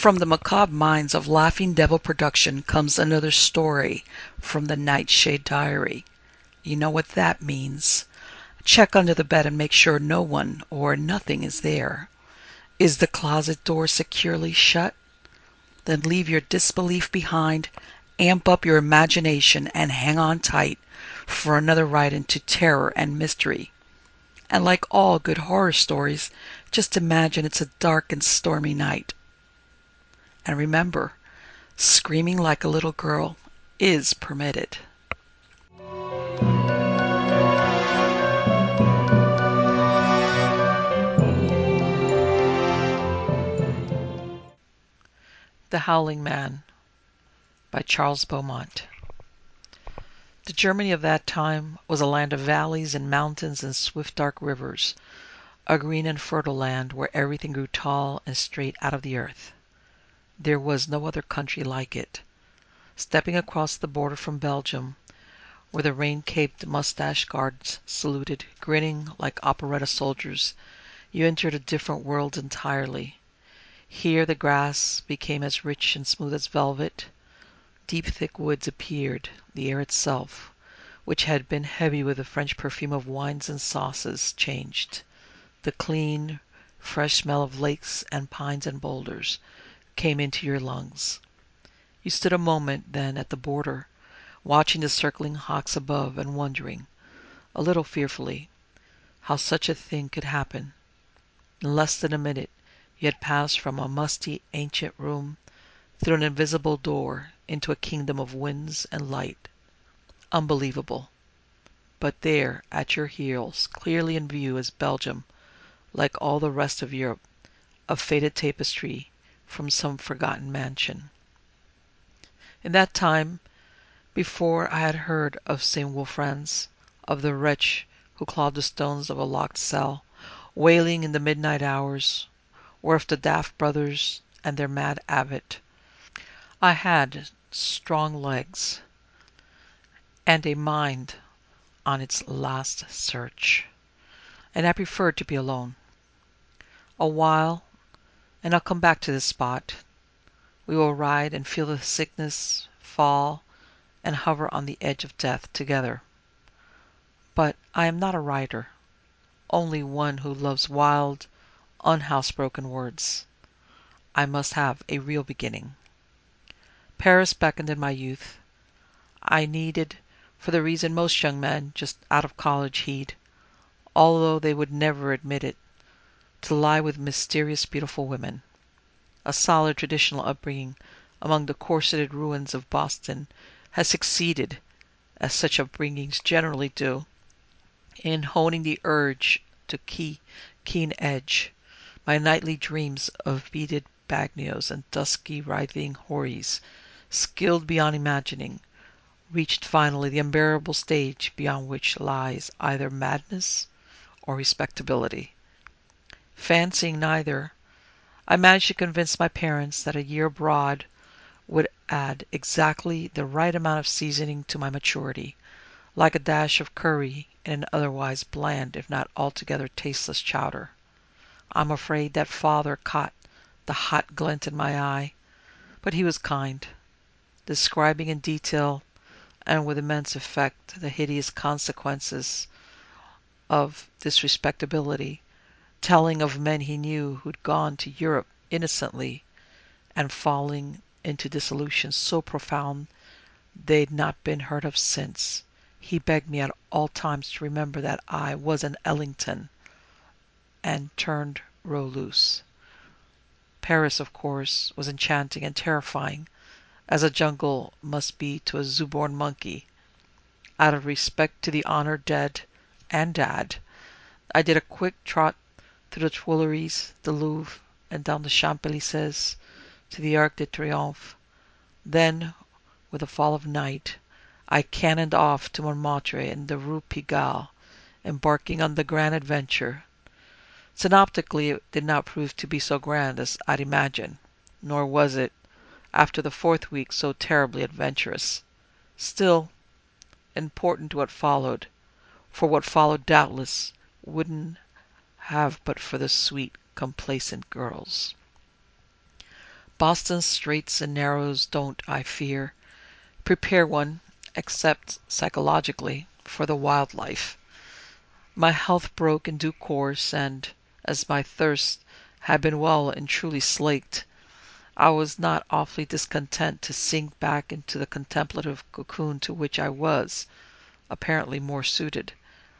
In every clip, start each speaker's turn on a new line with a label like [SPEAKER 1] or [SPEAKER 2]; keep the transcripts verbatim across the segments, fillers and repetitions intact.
[SPEAKER 1] From the macabre minds of Laughing Devil Production comes another story from the Nightshade Diary. You know what that means. Check under the bed and make sure no one or nothing is there. Is the closet door securely shut? Then leave your disbelief behind, amp up your imagination, and hang on tight for another ride into terror and mystery. And like all good horror stories, just imagine it's a dark and stormy night. And remember, screaming like a little girl is permitted. The Howling Man by Charles Beaumont. The Germany of that time was a land of valleys and mountains and swift dark rivers, a green and fertile land where everything grew tall and straight out of the earth. There was no other country like it. Stepping across the border from Belgium, where the rain-caped mustache guards saluted, grinning like operetta soldiers, you entered a different world entirely. Here the grass became as rich and smooth as velvet. Deep thick woods appeared, the air itself, which had been heavy with the French perfume of wines and sauces, changed. The clean, fresh smell of lakes and pines and boulders came into your lungs. You stood a moment then at the border, watching the circling hawks above and wondering, a little fearfully, how such a thing could happen. In less than a minute you had passed from a musty ancient room through an invisible door into a kingdom of winds and light. Unbelievable. But there, at your heels, clearly in view, is Belgium, like all the rest of Europe, a faded tapestry from some forgotten mansion. In that time, before I had heard of Saint Wulfrance, of the wretch who clawed the stones of a locked cell, wailing in the midnight hours, or of the daft brothers and their mad abbot, I had strong legs and a mind on its last search, and I preferred to be alone. A while, and I'll come back to this spot. We will ride and feel the sickness fall and hover on the edge of death together. But I am not a writer, only one who loves wild, unhousebroken words. I must have a real beginning. Paris beckoned in my youth. I needed, for the reason most young men just out of college heed, although they would never admit it, to lie with mysterious beautiful women. A solid traditional upbringing among the corseted ruins of Boston has succeeded, as such upbringings generally do, in honing the urge to key, keen edge. My nightly dreams of beaded bagnios and dusky writhing houris, skilled beyond imagining, reached finally the unbearable stage beyond which lies either madness or respectability. Fancying neither, I managed to convince my parents that a year abroad would add exactly the right amount of seasoning to my maturity, like a dash of curry in an otherwise bland if not altogether tasteless chowder. I'm afraid that father caught the hot glint in my eye, but he was kind, describing in detail and with immense effect the hideous consequences of this respectability, telling of men he knew who'd gone to Europe innocently and falling into dissolution so profound they'd not been heard of since. He begged me at all times to remember that I was an Ellington, and turned row loose. Paris, of course, was enchanting and terrifying, as a jungle must be to a zoo-born monkey. Out of respect to the honored dead and Dad, I did a quick trot through the Tuileries, the Louvre, and down the Champs-Élysées to the Arc de Triomphe. Then, with the fall of night, I cannoned off to Montmartre and the Rue Pigalle, embarking on the grand adventure. Synoptically, it did not prove to be so grand as I'd imagined, nor was it, after the fourth week, so terribly adventurous. Still, important to what followed, for what followed doubtless wouldn't have but for the sweet, complacent girls. Boston's straights and narrows don't, I fear, prepare one, except psychologically, for the wild life. My health broke in due course, and, as my thirst had been well and truly slaked, I was not awfully discontent to sink back into the contemplative cocoon to which I was, apparently, more suited.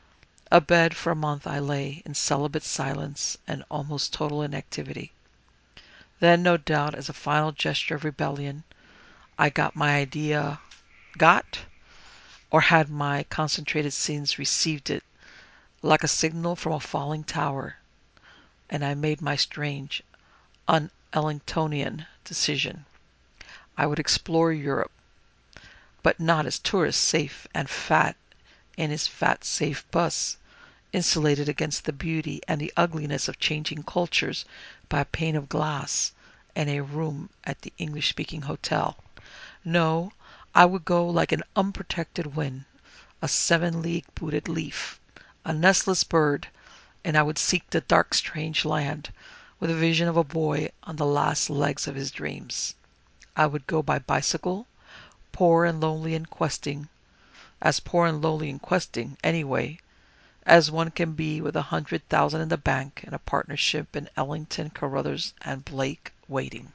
[SPEAKER 1] Abed for a month I lay, in celibate silence and almost total inactivity. Then, no doubt, as a final gesture of rebellion, I got my idea got, or had my concentrated sins received it, like a signal from a falling tower, and I made my strange, un-Ellingtonian decision. I would explore Europe, but not as tourist safe and fat in his fat safe bus, insulated against the beauty and the ugliness of changing cultures by a pane of glass and a room at the English-speaking hotel. No, I would go like an unprotected wind, a seven-league booted leaf, a nestless bird, and I would seek the dark strange land with a vision of a boy on the last legs of his dreams. I would go by bicycle, poor and lonely and questing, as poor and lonely and questing, anyway, as one can be with a hundred thousand in the bank and a partnership in Ellington, Carruthers, and Blake waiting.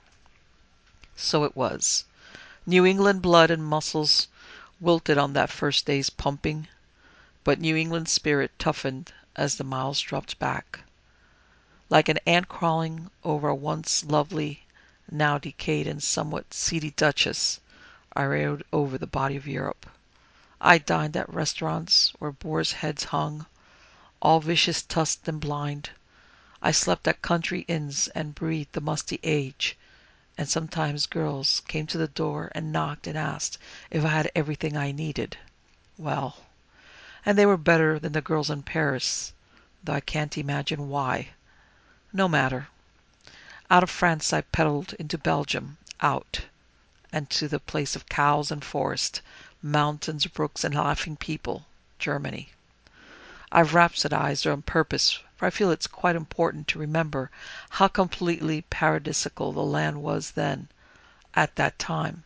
[SPEAKER 1] So it was. New England blood and muscles wilted on that first day's pumping, but New England spirit toughened as the miles dropped back. Like an ant crawling over a once lovely, now decayed and somewhat seedy duchess, I rode over the body of Europe. I dined at restaurants where boars' heads hung, all vicious, tusked, and blind. I slept at country inns and breathed the musty age, and sometimes girls came to the door and knocked and asked if I had everything I needed. Well, and they were better than the girls in Paris, though I can't imagine why. No matter. Out of France I pedalled into Belgium, out, and to the place of cows and forest, mountains, brooks, and laughing people, Germany. I've rhapsodized on purpose, for I feel it's quite important to remember how completely paradisical the land was then, at that time.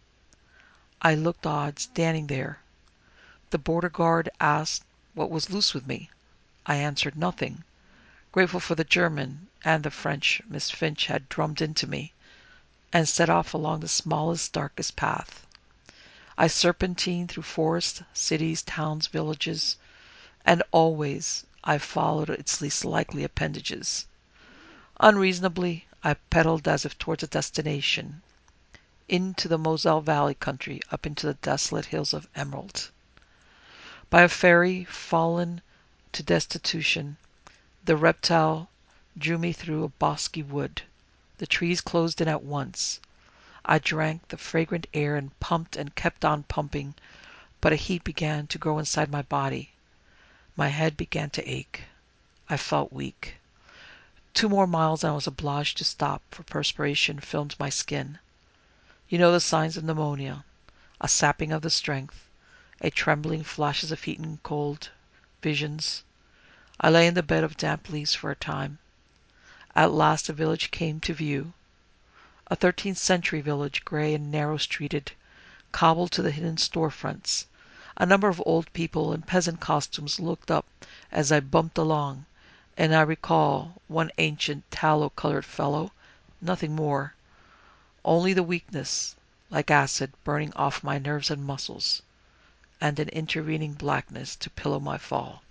[SPEAKER 1] I looked odd standing there. The border guard asked what was loose with me. I answered nothing, grateful for the German and the French Miss Finch had drummed into me, and set off along the smallest, darkest path. I serpentined through forests, cities, towns, villages, and always I followed its least likely appendages. Unreasonably, I pedaled as if towards a destination, into the Moselle Valley country, up into the desolate hills of Emerald. By a fairy fallen to destitution, the reptile drew me through a bosky wood. The trees closed in at once. I drank the fragrant air and pumped and kept on pumping, but a heat began to grow inside my body. My head began to ache. I felt weak. Two more miles and I was obliged to stop, for perspiration filmed my skin. You know the signs of pneumonia: a sapping of the strength, a trembling, flashes of heat and cold, visions. I lay in the bed of damp leaves for a time. At last a village came to view. A thirteenth century village, grey and narrow-streeted, cobbled to the hidden storefronts. A number of old people in peasant costumes looked up as I bumped along, and I recall one ancient tallow-colored fellow, nothing more, only the weakness, like acid, burning off my nerves and muscles, and an intervening blackness to pillow my fall.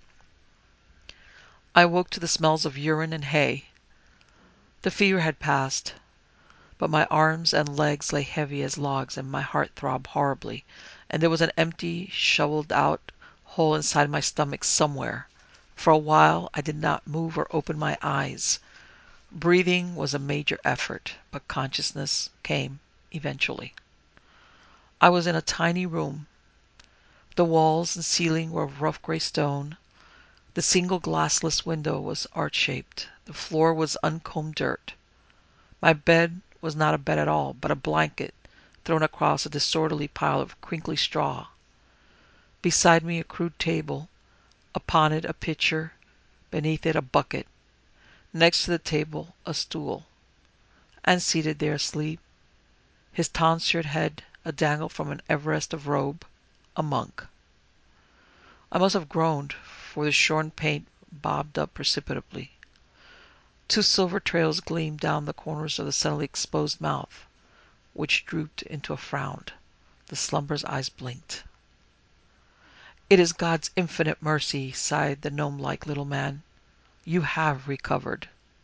[SPEAKER 1] I woke to the smells of urine and hay. The fever had passed, but my arms and legs lay heavy as logs, and my heart throbbed horribly, and there was an empty, shoveled-out hole inside my stomach somewhere. For a while I did not move or open my eyes. Breathing was a major effort, but consciousness came eventually. I was in a tiny room. The walls and ceiling were of rough grey stone. The single glassless window was arch-shaped. The floor was uncombed dirt. My bed was not a bed at all, but a blanket thrown across a disorderly pile of crinkly straw. Beside me a crude table, upon it a pitcher, beneath it a bucket, next to the table a stool. and seated there asleep, his tonsured head a dangle from an Everest of robe, a monk. I must have groaned, for the shorn paint bobbed up precipitately. Two silver trails gleamed down the corners of the suddenly exposed mouth, which drooped into a frown. The slumber's eyes blinked. "It is God's infinite mercy," sighed the gnome-like little man. "You have recovered."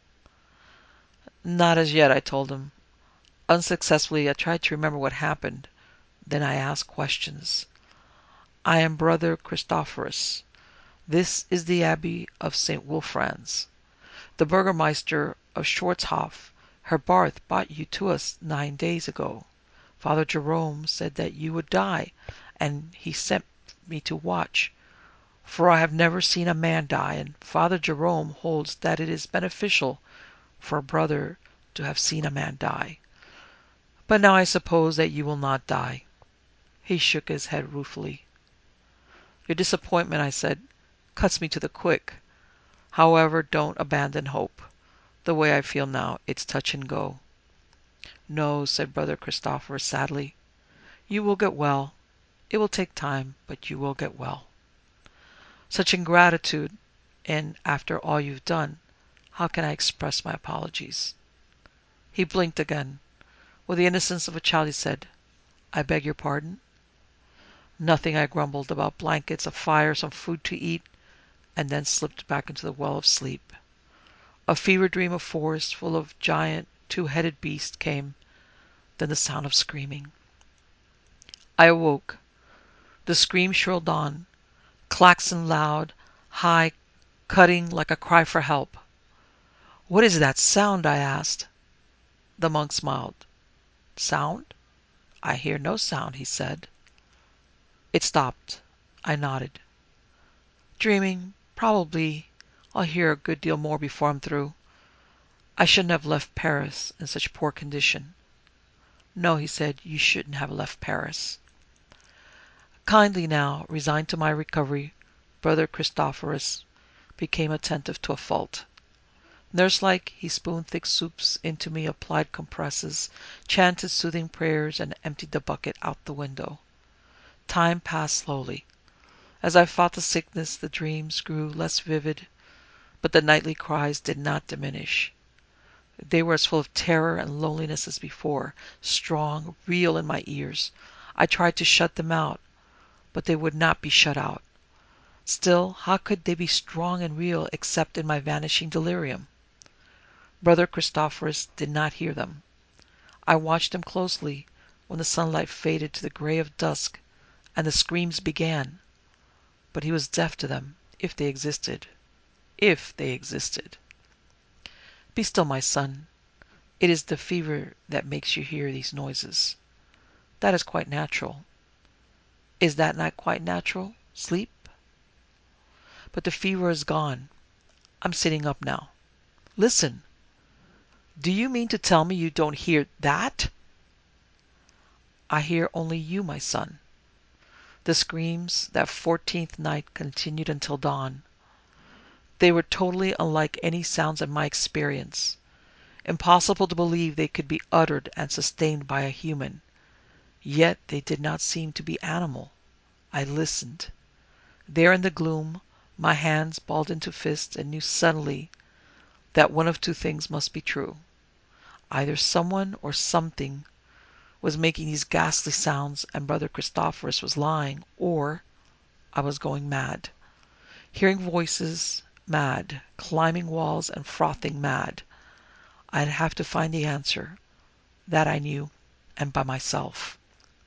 [SPEAKER 1] "Not as yet," I told him. Unsuccessfully, I tried to remember what happened. Then I asked questions. "I am Brother Christophorus. This is the Abbey of Saint Wulfranz. The Burgermeister of Schwarzhof, Herr Barth, brought you to us nine days ago. Father Jerome said that you would die, and he sent me to watch, for I have never seen a man die, and Father Jerome holds that it is beneficial for a brother to have seen a man die. But now I suppose that you will not die." He shook his head ruefully. "Your disappointment," I said, "cuts me to the quick. However, don't abandon hope. The way I feel now, it's touch and go." "No," said Brother Christophorus sadly. "You will get well. It will take time, but you will get well." Such ingratitude, and after all you've done, how can I express my apologies? He blinked again. With the innocence of a child, he said, "I beg your pardon?" "Nothing," I grumbled, "about blankets, a fire, some food to eat," and then slipped back into the well of sleep. A fever dream of forest full of giant two-headed beasts came, then the sound of screaming. I awoke. The scream shrilled on, klaxon loud, high, cutting like a cry for help. "What is that sound?" I asked. The monk smiled. "Sound? I hear no sound," he said. It stopped. I nodded. "Dreaming. Probably I'll hear a good deal more before I'm through. I shouldn't have left Paris in such poor condition." "No," he said, "you shouldn't have left Paris." Kindly now, resigned to my recovery, Brother Christophorus became attentive to a fault. Nurse-like, he spooned thick soups into me, applied compresses, chanted soothing prayers, and emptied the bucket out the window. Time passed slowly. As I fought the sickness, the dreams grew less vivid, but the nightly cries did not diminish. They were as full of terror and loneliness as before, strong, real in my ears. I tried to shut them out, but they would not be shut out. Still, how could they be strong and real except in my vanishing delirium? Brother Christophorus did not hear them. I watched him closely when the sunlight faded to the gray of dusk and the screams began, but he was deaf to them, if they existed. If they existed. "Be still, my son. It is the fever that makes you hear these noises. That is quite natural." "Is that not quite natural? Sleep?" "But the fever is gone. I'm sitting up now. Listen! Do you mean to tell me you don't hear that?" "I hear only you, my son." The screams that fourteenth night continued until dawn. They were totally unlike any sounds in my experience. Impossible to believe they could be uttered and sustained by a human. Yet they did not seem to be animal. I listened. There in the gloom, my hands balled into fists, and knew suddenly that one of two things must be true. Either someone or something was making these ghastly sounds, and Brother Christophorus was lying, or I was going mad. Hearing voices, mad. Climbing walls and frothing, mad. I'd have to find the answer. That I knew, and by myself.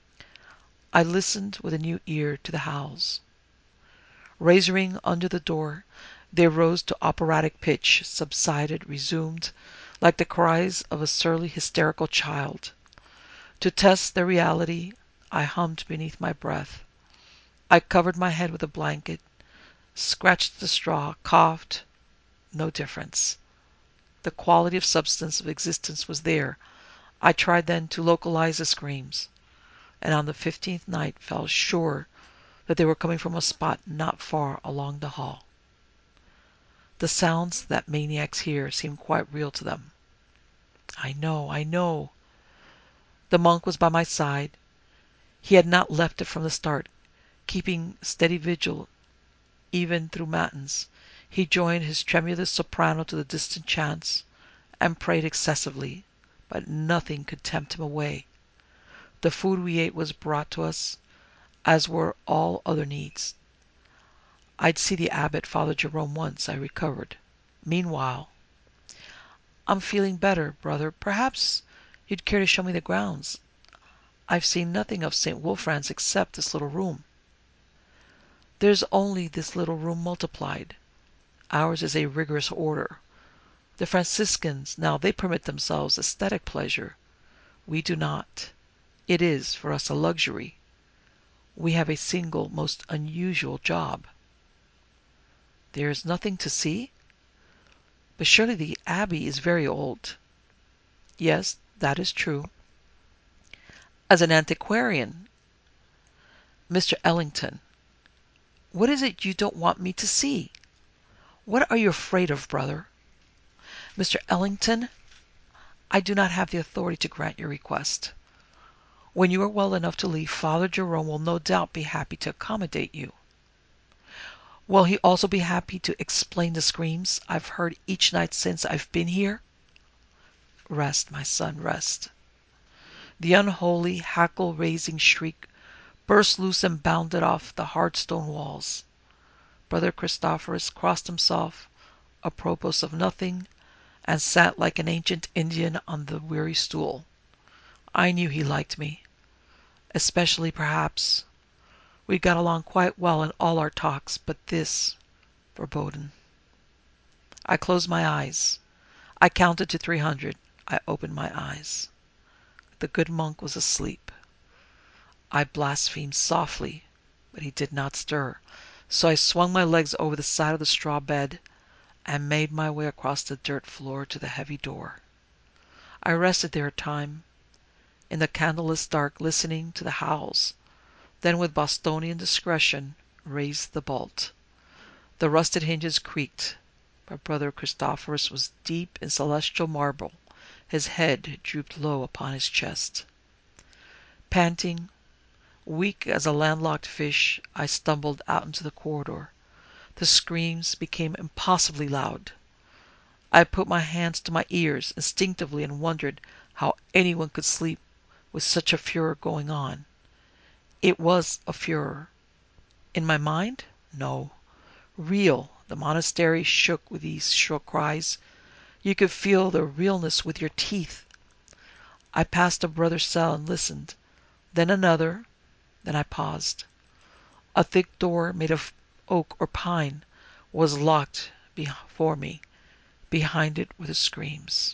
[SPEAKER 1] I listened with a new ear to the howls. Razoring under the door, they rose to operatic pitch, subsided, resumed, like the cries of a surly hysterical child. To test their reality, I hummed beneath my breath. I covered my head with a blanket, scratched the straw, coughed. No difference. The quality of substance of existence was there. I tried then to localize the screams, and on the fifteenth night felt sure that they were coming from a spot not far along the hall. The sounds that maniacs hear seemed quite real to them. I know, I know. The monk was by my side. He had not left it from the start, keeping steady vigil even through matins. He joined his tremulous soprano to the distant chants, and prayed excessively, but nothing could tempt him away. The food we ate was brought to us, as were all other needs. I'd see the abbot, Father Jerome, once I recovered. Meanwhile, I'm feeling better, brother. Perhaps you'd care to show me the grounds. I've seen nothing of Saint Wulfran's except this little room. There's only this little room multiplied. Ours is a rigorous order. The Franciscans, now, they permit themselves aesthetic pleasure. We do not. It is, for us, a luxury. We have a single, most unusual job. There is nothing to see? But surely the Abbey is very old. Yes, that is true. As an antiquarian, Mister Ellington, what is it you don't want me to see? What are you afraid of, brother? Mister Ellington, I do not have the authority to grant your request. When you are well enough to leave, Father Jerome will no doubt be happy to accommodate you. Will he also be happy to explain the screams I've heard each night since I've been here? Rest, my son, rest. The unholy, hackle-raising shriek burst loose and bounded off the hard stone walls. Brother Christophorus crossed himself, apropos of nothing, and sat like an ancient Indian on the weary stool. I knew he liked me. Especially, perhaps. We got along quite well in all our talks, but this verboten. I closed my eyes. I counted to three hundred. I opened my eyes. The good monk was asleep. I blasphemed softly, but he did not stir, so I swung my legs over the side of the straw bed and made my way across the dirt floor to the heavy door. I rested there a time, in the candleless dark, listening to the howls, then with Bostonian discretion raised the bolt. The rusted hinges creaked, but Brother Christophorus was deep in celestial marble. His head drooped low upon his chest. Panting, weak as a landlocked fish, I stumbled out into the corridor. The screams became impossibly loud. I put my hands to my ears instinctively and wondered how anyone could sleep with such a furor going on. It was a furor. In my mind? No. Real. The monastery shook with these shrill cries. You could feel their realness with your teeth. I passed a brother's cell and listened. Then another. Then I paused. A thick door made of oak or pine was locked before me. Behind it were the screams.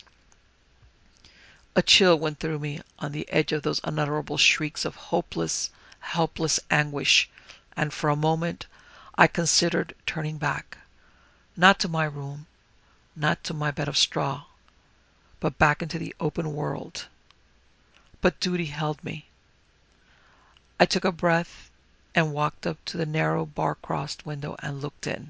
[SPEAKER 1] A chill went through me on the edge of those unutterable shrieks of hopeless, helpless anguish, and for a moment I considered turning back, not to my room, not to my bed of straw, but back into the open world. But duty held me. I took a breath and walked up to the narrow bar-crossed window and looked in.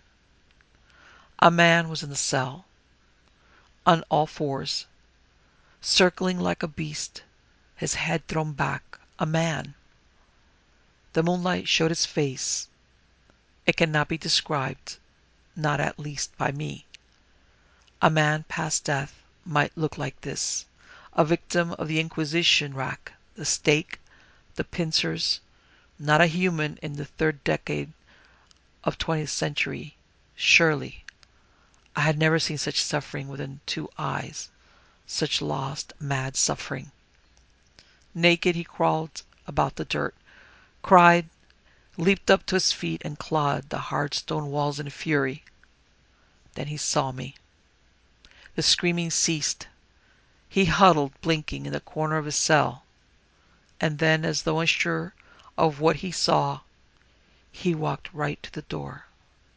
[SPEAKER 1] A man was in the cell, on all fours, circling like a beast, his head thrown back. A man. The moonlight showed his face. It cannot be described, not at least by me. A man past death might look like this, a victim of the Inquisition rack, the stake, the pincers, not a human in the third decade of twentieth century, surely. I had never seen such suffering within two eyes, such lost, mad suffering. Naked he crawled about the dirt, cried, leaped up to his feet and clawed the hard stone walls in fury. Then he saw me. The screaming ceased. He huddled, blinking, in the corner of his cell. And then, as though unsure of what he saw, he walked right to the door.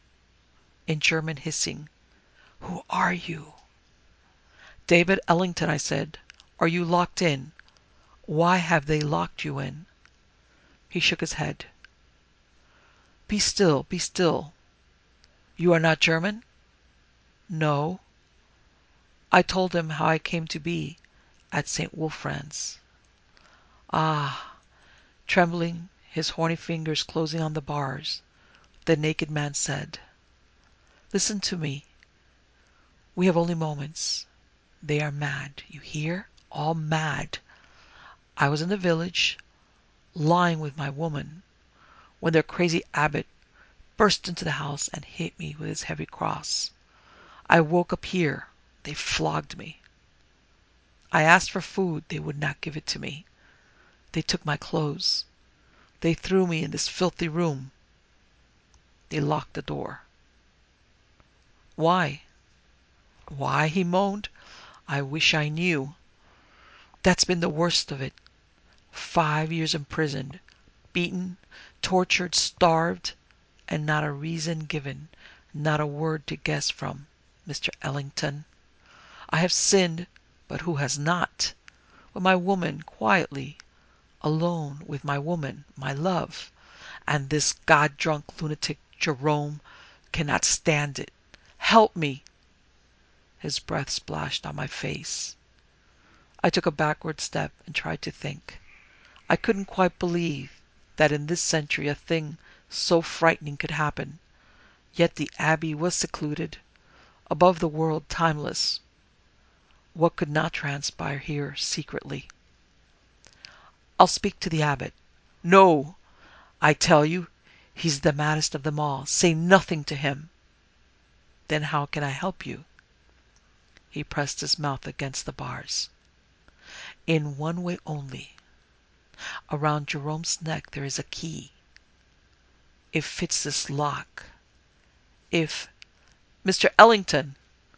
[SPEAKER 1] In German hissing, "Who are you?" "David Ellington," I said. "Are you locked in? Why have they locked you in?" He shook his head. "Be still, be still. You are not German?" "No." I told him how I came to be, at Saint Wulfran's. Ah! Trembling, his horny fingers closing on the bars, the naked man said, "Listen to me. We have only moments. They are mad, you hear? All mad. I was in the village, lying with my woman, when their crazy abbot burst into the house and hit me with his heavy cross. I woke up here. They flogged me. I asked for food. They would not give it to me. They took my clothes. They threw me in this filthy room. They locked the door." "Why?" "Why?" he moaned. "I wish I knew. That's been the worst of it. Five years imprisoned, beaten, tortured, starved, and not a reason given, not a word to guess from, Mister Ellington. I have sinned, but who has not? With my woman, quietly, alone with my woman, my love, and this God-drunk lunatic Jerome cannot stand it. Help me!" His breath splashed on my face. I took a backward step and tried to think. I couldn't quite believe that in this century a thing so frightening could happen. Yet the Abbey was secluded, above the world, timeless. What could not transpire here secretly? "I'll speak to the abbot." "No! I tell you, he's the maddest of them all. Say nothing to him." "Then how can I help you?" He pressed his mouth against the bars. "In one way only. Around Jerome's neck there is a key. It fits this lock. If... Mister Ellington!"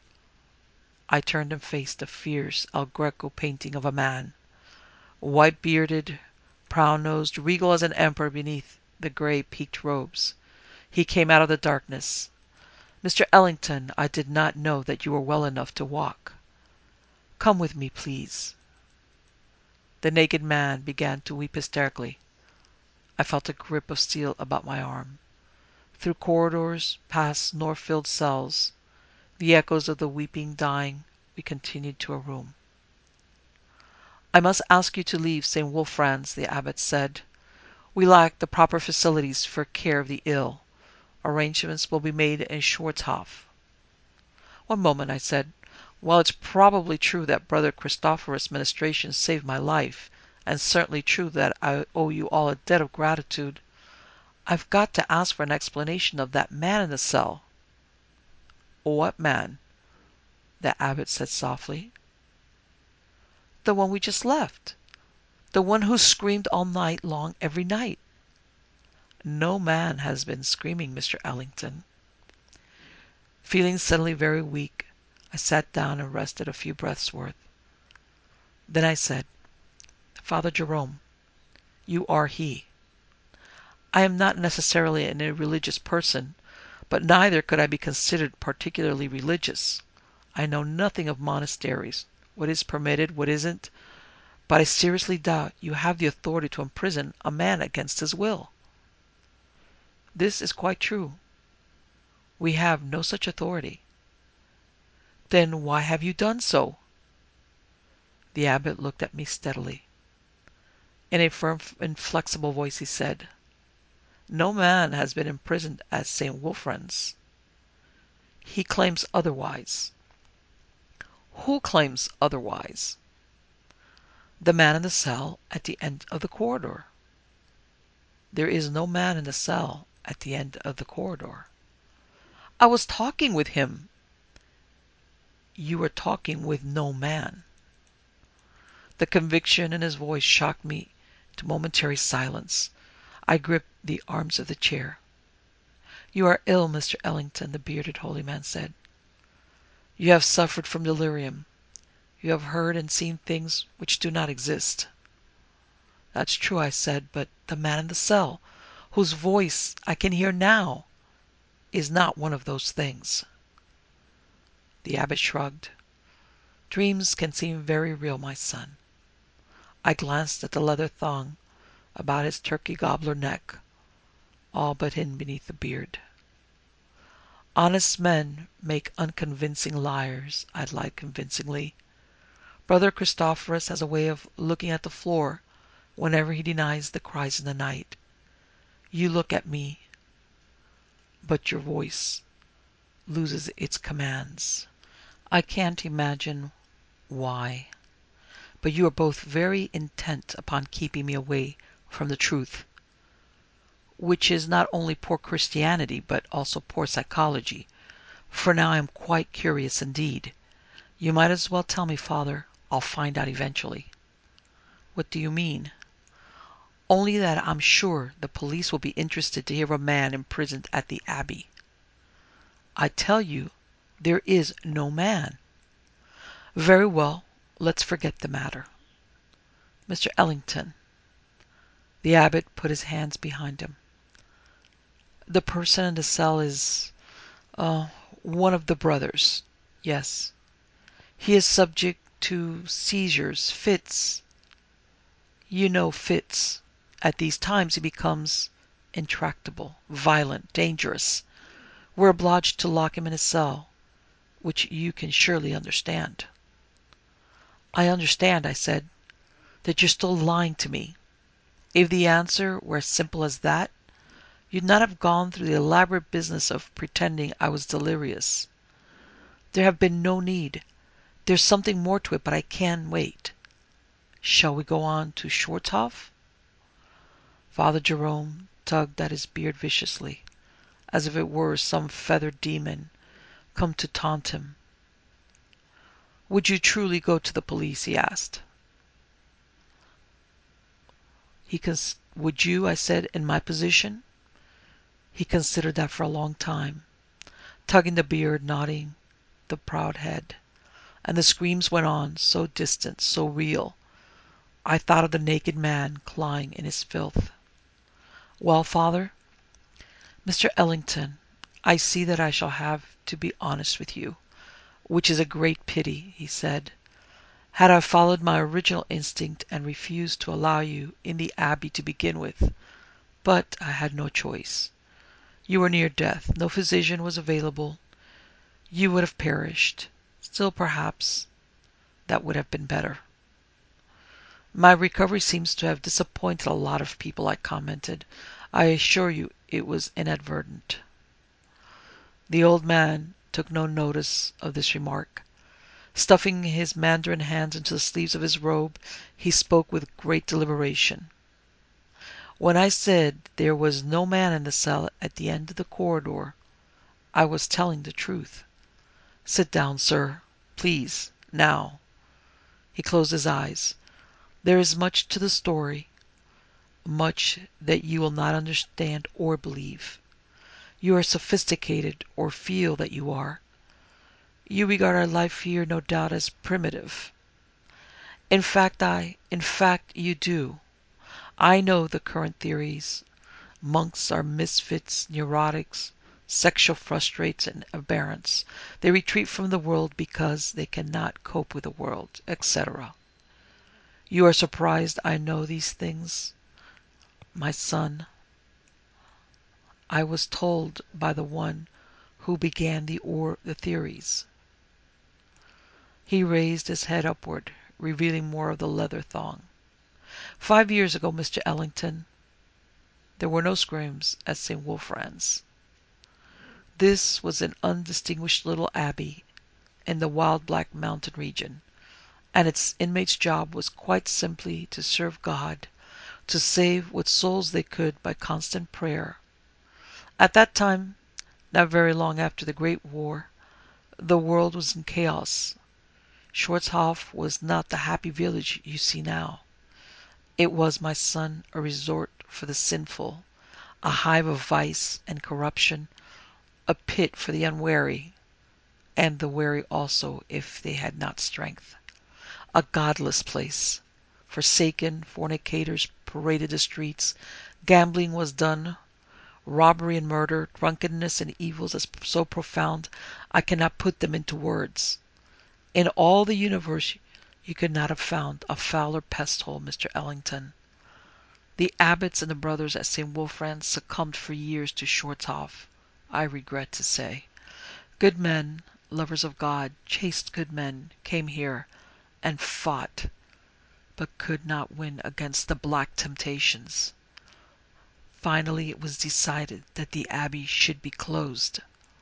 [SPEAKER 1] I turned and faced a fierce El Greco painting of a man, white-bearded, brown-nosed, regal as an emperor beneath the grey peaked robes. He came out of the darkness. "Mister Ellington, I did not know that you were well enough to walk. Come with me, please." The naked man began to weep hysterically. I felt a grip of steel about my arm. Through corridors, past North-filled cells, the echoes of the weeping dying, we continued to a room. "I must ask you to leave Saint Wulfran's," the abbot said. "We lack the proper facilities for care of the ill. Arrangements will be made in Schwarzhof." "One moment," I said. "While it's probably true that Brother Christophorus' ministration saved my life, and certainly true that I owe you all a debt of gratitude, I've got to ask for an explanation of that man in the cell." "What man?" the abbot said softly. "The one we just left. The one who screamed all night long every night." "No man has been screaming, Mister Ellington." Feeling suddenly very weak, I sat down and rested a few breaths' worth. Then I said, "Father Jerome, you are he. I am not necessarily an irreligious person, but neither could I be considered particularly religious. I know nothing of monasteries, what is permitted, what isn't, but I seriously doubt you have the authority to imprison a man against his will." "This is quite true. We have no such authority." "Then why have you done so?" The abbot looked at me steadily. In a firm, inflexible voice he said, "No man has been imprisoned at Saint Wulfran's. He claims otherwise." "Who claims otherwise?" "The man in the cell at the end of the corridor." "There is no man in the cell at the end of the corridor." "I was talking with him." "You were talking with no man." The conviction in his voice shocked me to momentary silence. I gripped the arms of the chair. "You are ill, Mister Ellington," the bearded holy man said. "You have suffered from delirium. You have heard and seen things which do not exist." "That's true," I said, "but the man in the cell, whose voice I can hear now, is not one of those things." The abbot shrugged. "Dreams can seem very real, my son." I glanced at the leather thong about his turkey gobbler neck, all but hidden beneath the beard. "Honest men make unconvincing liars," I lied convincingly. Brother Christophorus has a way of looking at the floor whenever he denies the cries in the night. You look at me, but your voice loses its commands. I can't imagine why, but you are both very intent upon keeping me away from the truth, which is not only poor Christianity, but also poor psychology, for now I am quite curious indeed. You might as well tell me, Father. I'll find out eventually. What do you mean? Only that I'm sure the police will be interested to hear of a man imprisoned at the Abbey. I tell you, there is no man. Very well, let's forget the matter. Mister Ellington. The abbot put his hands behind him. The person in the cell is, uh, one of the brothers. Yes. He is subject to seizures, fits. You know fits. At these times he becomes intractable, violent, dangerous. We're obliged to lock him in a cell, which you can surely understand. I understand, I said, that you're still lying to me. If the answer were as simple as that, you'd not have gone through the elaborate business of pretending I was delirious. There have been no need. There's something more to it, but I can wait. Shall we go on to Schwarzhof? Father Jerome tugged at his beard viciously, as if it were some feathered demon come to taunt him. Would you truly go to the police? He asked. He cons- Would you, I said, in my position? He considered that for a long time, tugging the beard, nodding the proud head. And the screams went on, so distant, so real. I thought of the naked man clawing in his filth. Well, Father? Mister Ellington, I see that I shall have to be honest with you, which is a great pity, he said. Had I followed my original instinct and refused to allow you in the Abbey to begin with, but I had no choice. You were near death. No physician was available. You would have perished. Still, perhaps, that would have been better. My recovery seems to have disappointed a lot of people, I commented. I assure you it was inadvertent. The old man took no notice of this remark. Stuffing his mandarin hands into the sleeves of his robe, he spoke with great deliberation. When I said there was no man in the cell at the end of the corridor, I was telling the truth. Sit down, sir, please, now. He closed his eyes. There is much to the story, much that you will not understand or believe. You are sophisticated, or feel that you are. You regard our life here, no doubt, as primitive. In fact, I, in fact, you do. I know the current theories. Monks are misfits, neurotics, sexual frustrates, and aberrants. They retreat from the world because they cannot cope with the world, et cetera. You are surprised I know these things, my son. I was told by the one who began the or the theories. He raised his head upward, revealing more of the leather thong. Five years ago, Mister Ellington, there were no screams at Saint Wulfran's. This was an undistinguished little abbey in the wild Black Mountain region, and its inmates' job was quite simply to serve God, to save what souls they could by constant prayer. At that time, not very long after the Great War, the world was in chaos. Schwarzhof was not the happy village you see now. It was, my son, a resort for the sinful, a hive of vice and corruption, a pit for the unwary, and the wary also if they had not strength. A godless place. Forsaken fornicators paraded the streets. Gambling was done. Robbery and murder, drunkenness and evils as so profound I cannot put them into words. In all the universe you could not have found a fouler pest hole, Mister Ellington. The abbots and the brothers at Saint Wulfran's succumbed for years to Schwarzhof, I regret to say. Good men, lovers of God, chaste good men, came here, and fought, but could not win against the black temptations. Finally, it was decided that the abbey should be closed.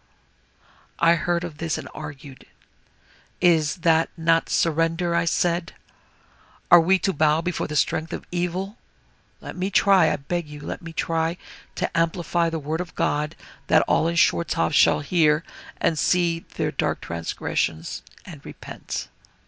[SPEAKER 1] I heard of this and argued. "Is that not surrender?" I said. "Are we to bow before the strength of evil? Let me try, I beg you, let me try to amplify the word of God, that all in Schwarzhof shall hear and see their dark transgressions and repent."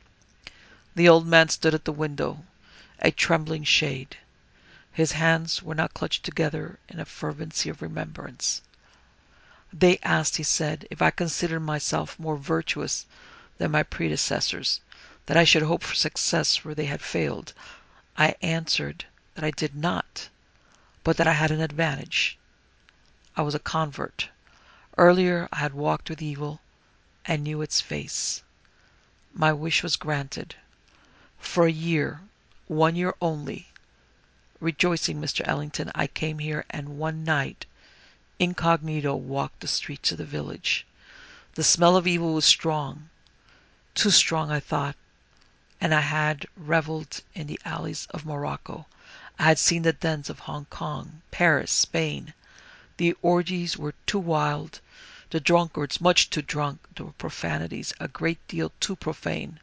[SPEAKER 1] The old man stood at the window, a trembling shade. His hands were now clutched together in a fervency of remembrance. "They asked," he said, "if I considered myself more virtuous than my predecessors, that I should hope for success where they had failed. I answered that I did not, but that I had an advantage. I was a convert. Earlier I had walked with evil and knew its face. My wish was granted. For a year, one year only, rejoicing, Mister Ellington, I came here, and one night, incognito, walked the streets of the village. The smell of evil was strong, too strong, I thought, and I had reveled in the alleys of Morocco. I had seen the dens of Hong Kong, Paris, Spain. The orgies were too wild, the drunkards much too drunk, the profanities a great deal too profane.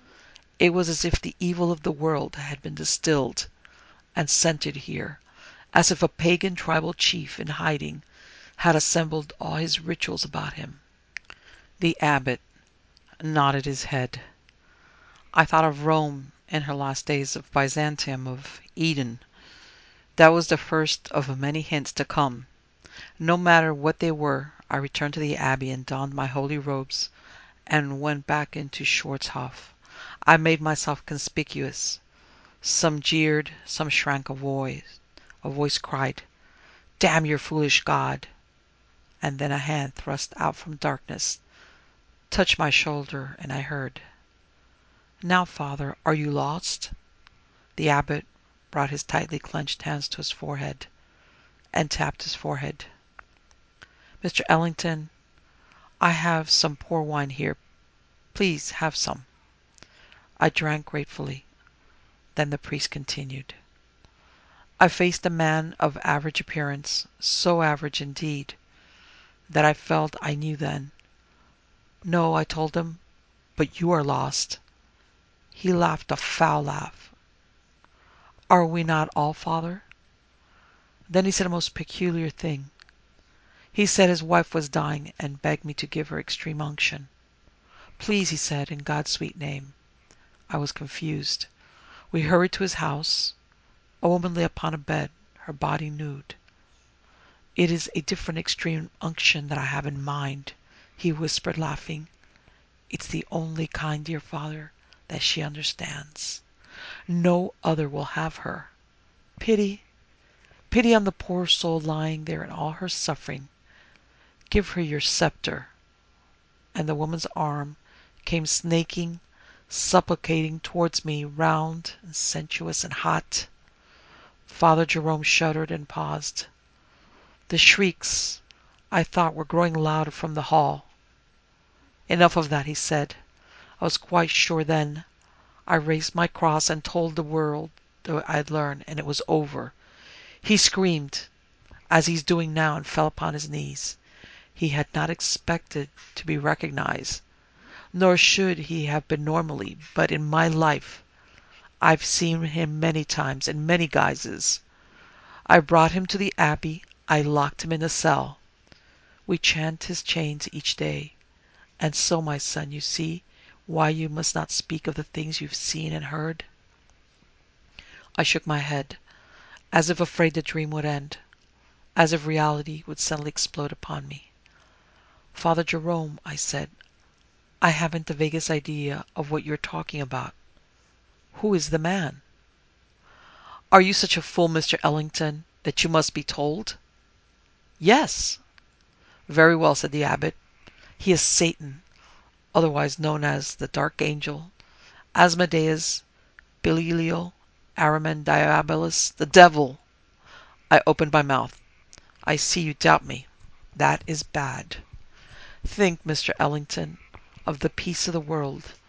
[SPEAKER 1] It was as if the evil of the world had been distilled and centered here, as if a pagan tribal chief in hiding had assembled all his rituals about him. The abbot nodded his head. I thought of Rome in her last days, of Byzantium, of Eden. That was the first of many hints to come. No matter what they were, I returned to the abbey and donned my holy robes and went back into Schwarzhof. I made myself conspicuous. Some jeered, some shrank. A voice, a voice cried, "Damn your foolish God!" And then a hand thrust out from darkness touched my shoulder, and I heard, "Now, Father, are you lost?" The abbot brought his tightly clenched hands to his forehead and tapped his forehead. "Mister Ellington, I have some poor wine here. Please have some." I drank gratefully. Then the priest continued. I faced a man of average appearance, so average indeed that I felt I knew then. "No," I told him, "but you are lost." He laughed a foul laugh. "Are we not all, Father?" Then he said a most peculiar thing. He said his wife was dying and begged me to give her extreme unction. "Please," he said, "in God's sweet name." I was confused. We hurried to his house. A woman lay upon a bed, her body nude. "It is a different extreme unction that I have in mind," he whispered, laughing. "It's the only kind, dear Father, that she understands. No other will have her. Pity, pity on the poor soul lying there in all her suffering. Give her your scepter." And the woman's arm came snaking, supplicating towards me, round and sensuous and hot. Father Jerome shuddered and paused. The shrieks, I thought, were growing louder from the hall. "Enough of that," he said. I was quite sure then. I raised my cross and told the world that I had learned, and it was over. He screamed, as he's doing now, and fell upon his knees. He had not expected to be recognized, nor should he have been normally, but in my life I've seen him many times in many guises. I brought him to the abbey. I locked him in a cell. We chant his chains each day. And so, my son, you see why you must not speak of the things you've seen and heard. I shook my head, as if afraid the dream would end, as if reality would suddenly explode upon me. "Father Jerome," I said, "I haven't the vaguest idea of what you're talking about. Who is the man?" "Are you such a fool, Mister Ellington, that you must be told?" "Yes." "Very well," said the abbot. "He is Satan, otherwise known as the Dark Angel, Asmodeus, Belial, Aramen Diabolus, the Devil." I opened my mouth. "I see you doubt me. That is bad. Think, Mister Ellington, of the peace of the world,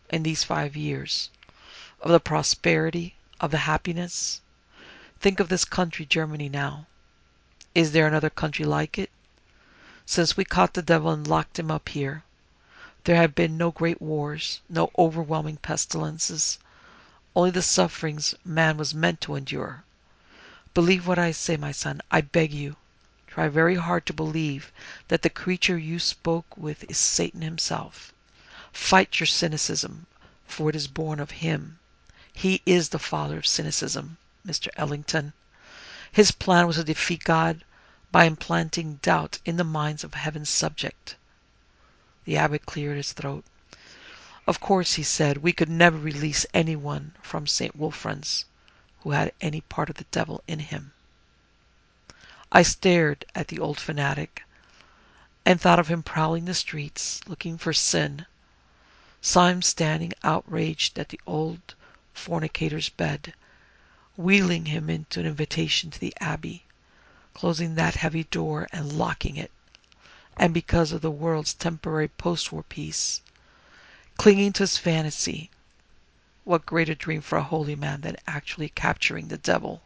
[SPEAKER 1] in these five years, of the prosperity, of the happiness. Think of this country, Germany, now. Is there another country like it? Since we caught the devil and locked him up here, there have been no great wars, no overwhelming pestilences, only the sufferings man was meant to endure. Believe what I say, my son, I beg you. Try very hard to believe that the creature you spoke with is Satan himself. Fight your cynicism, for it is born of him. He is the father of cynicism, Mister Ellington. His plan was to defeat God by implanting doubt in the minds of heaven's subject. The abbot cleared his throat. Of course, he said, we could never release anyone from Saint Wulfran's who had any part of the devil in him. I stared at the old fanatic and thought of him prowling the streets looking for sin. Saw him standing outraged at the old fornicator's bed, wheeling him into an invitation to the abbey, closing that heavy door and locking it, and because of the world's temporary post-war peace, clinging to his fantasy. What greater dream for a holy man than actually capturing the devil?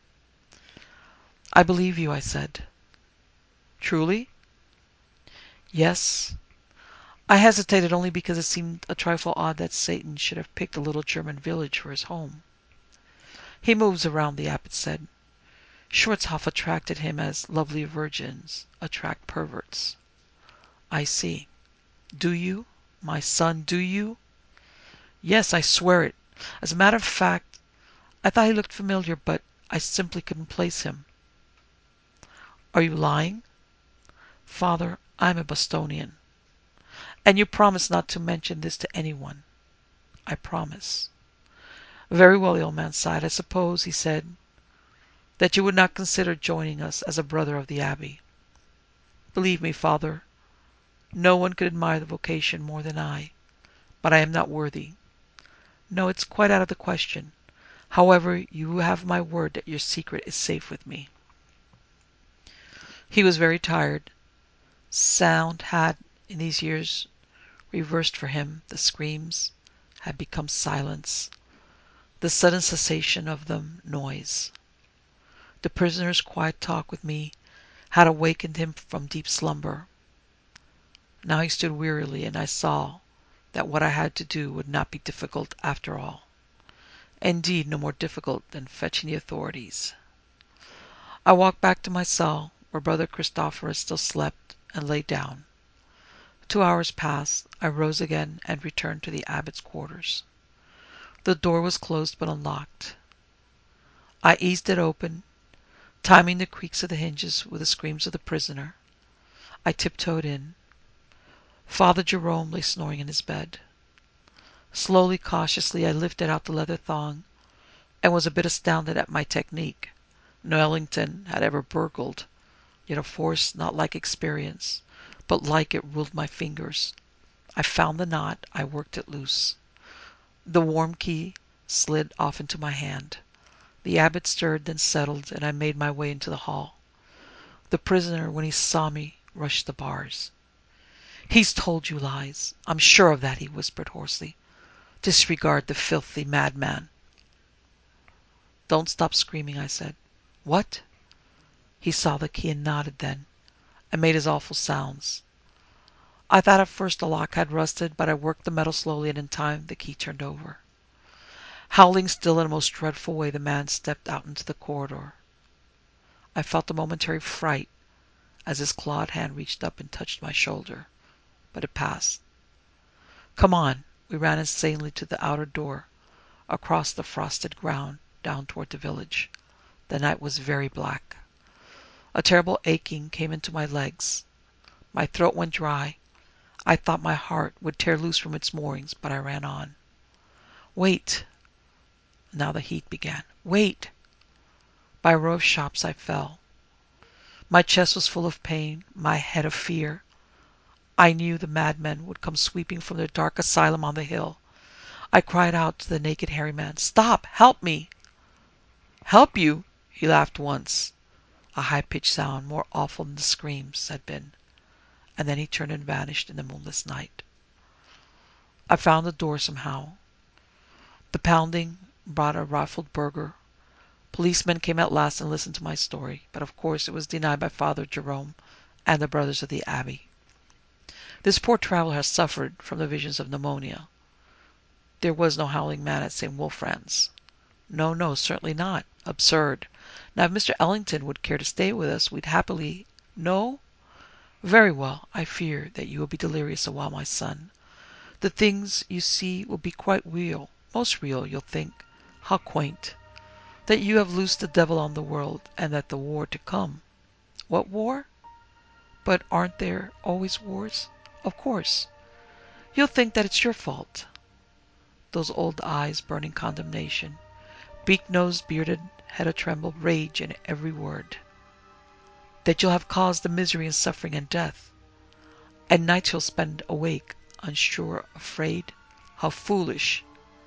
[SPEAKER 1] I believe you, I said. Truly? Yes. I hesitated only because it seemed a trifle odd that Satan should have picked a little German village for his home. He moves around, the abbot said. Schwarzhoff attracted him as lovely virgins attract perverts. I see. Do you? My son, do you? Yes, I swear it. As a matter of fact, I thought he looked familiar, but I simply couldn't place him. Are you lying? Father, I'm a Bostonian. And you promise not to mention this to anyone. I promise. Very well, the old man sighed. I suppose, he said, that you would not consider joining us as a brother of the abbey. Believe me, Father, no one could admire the vocation more than I, but I am not worthy. No, it's quite out of the question. However, you have my word that your secret is safe with me. He was very tired. Sound had, in these years, reversed for him. The screams had become silence. The sudden cessation of them, noise. The prisoner's quiet talk with me had awakened him from deep slumber. Now he stood wearily, and I saw that what I had to do would not be difficult after all. Indeed, no more difficult than fetching the authorities. I walked back to my cell, where Brother Christophorus still slept, and lay down. Two hours passed. I rose again and returned to the abbot's quarters. The door was closed but unlocked. I eased it open, timing the creaks of the hinges with the screams of the prisoner. I tiptoed in. Father Jerome lay snoring in his bed. Slowly, cautiously, I lifted out the leather thong and was a bit astounded at my technique. No Ellington had ever burgled, yet a force not like experience, but like it ruled my fingers. I found the knot. I worked it loose. The warm key slid off into my hand. The abbot stirred, then settled, and I made my way into the hall. The prisoner, when he saw me, rushed the bars. "He's told you lies. I'm sure of that," he whispered hoarsely. "Disregard the filthy madman." "Don't stop screaming," I said. "What?" He saw the key and nodded then, and made his awful sounds. I thought at first the lock had rusted, but I worked the metal slowly, and in time the key turned over. Howling still in a most dreadful way, the man stepped out into the corridor. I felt a momentary fright as his clawed hand reached up and touched my shoulder, but it passed. "Come on." We ran insanely to the outer door, across the frosted ground, down toward the village. The night was very black. A terrible aching came into my legs. My throat went dry. I thought my heart would tear loose from its moorings, but I ran on. "Wait!" Now the heat began. "Wait!" By a row of shops I fell. My chest was full of pain, my head of fear. I knew the madmen would come sweeping from their dark asylum on the hill. I cried out to the naked hairy man, "Stop! Help me!" "Help you?" He laughed once, a high-pitched sound more awful than the screams had been, and then he turned and vanished in the moonless night. I found the door somehow. The pounding brought a rifled burgher. Policemen came at last and listened to my story, but of course it was denied by Father Jerome and the brothers of the Abbey. This poor traveler has suffered from the visions of pneumonia. There was no howling man at Saint Wulfran's. No, no, certainly not. Absurd. Now, if Mister Ellington would care to stay with us, we'd happily... No? Very well. I fear that you will be delirious a while, my son. The things you see will be quite real. Most real, you'll think. How quaint. That you have loosed the devil on the world, and that the war to come... What war? But aren't there always wars? Of course. You'll think that it's your fault. Those old eyes burning condemnation. Beak-nosed, bearded, head a-tremble, rage in every word. That you'll have caused the misery and suffering and death. And nights you'll spend awake, unsure, afraid. How foolish!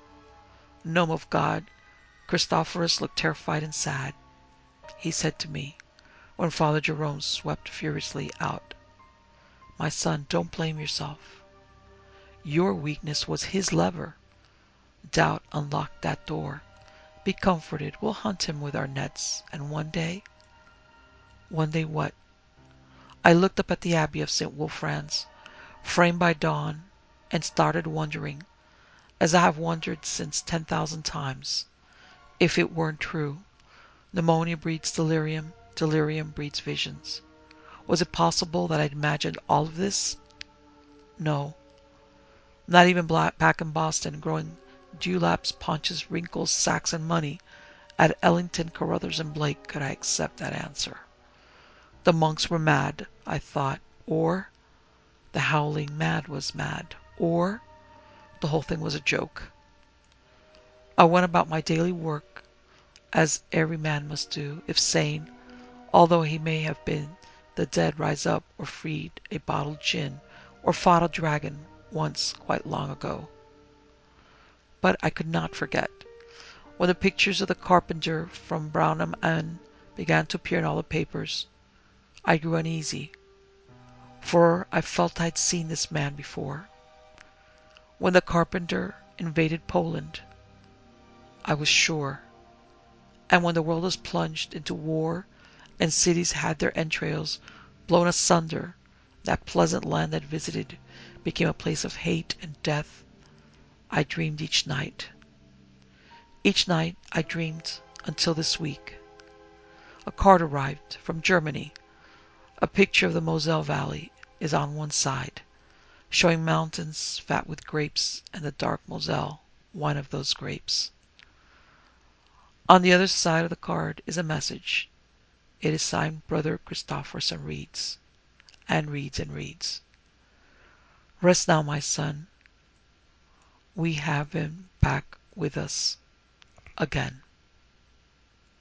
[SPEAKER 1] Gnome of God, Christophorus looked terrified and sad. He said to me, when Father Jerome swept furiously out, "My son, don't blame yourself. Your weakness was his lever. Doubt unlocked that door. Be comforted, we'll hunt him with our nets, and one day..." One day what? I looked up at the Abbey of Saint Wulfran's, framed by dawn, and started wondering, as I have wondered since ten thousand times, if it weren't true. Pneumonia breeds delirium, delirium breeds visions. Was it possible that I'd imagined all of this? No. Not even back in Boston, growing dewlaps, paunches, wrinkles, sacks, and money at Ellington, Carruthers, and Blake could I accept that answer. The monks were mad, I thought, or the howling man was mad, or the whole thing was a joke. I went about my daily work, as every man must do, if sane, although he may have been the dead rise up, or freed a bottled gin, or fought a dragon once quite long ago. But I could not forget. When the pictures of the carpenter from Brownham Inn began to appear in all the papers, I grew uneasy, for I felt I'd seen this man before. When the carpenter invaded Poland, I was sure. And when the world was plunged into war, and cities had their entrails blown asunder, that pleasant land I'd visited became a place of hate and death. I dreamed each night. Each night I dreamed until this week. A card arrived from Germany. A picture of the Moselle Valley is on one side, showing mountains fat with grapes and the dark Moselle, wine of those grapes. On the other side of the card is a message. It is signed Brother Christophorus and reads, and reads and reads. Rest now, my son. We have him back with us again.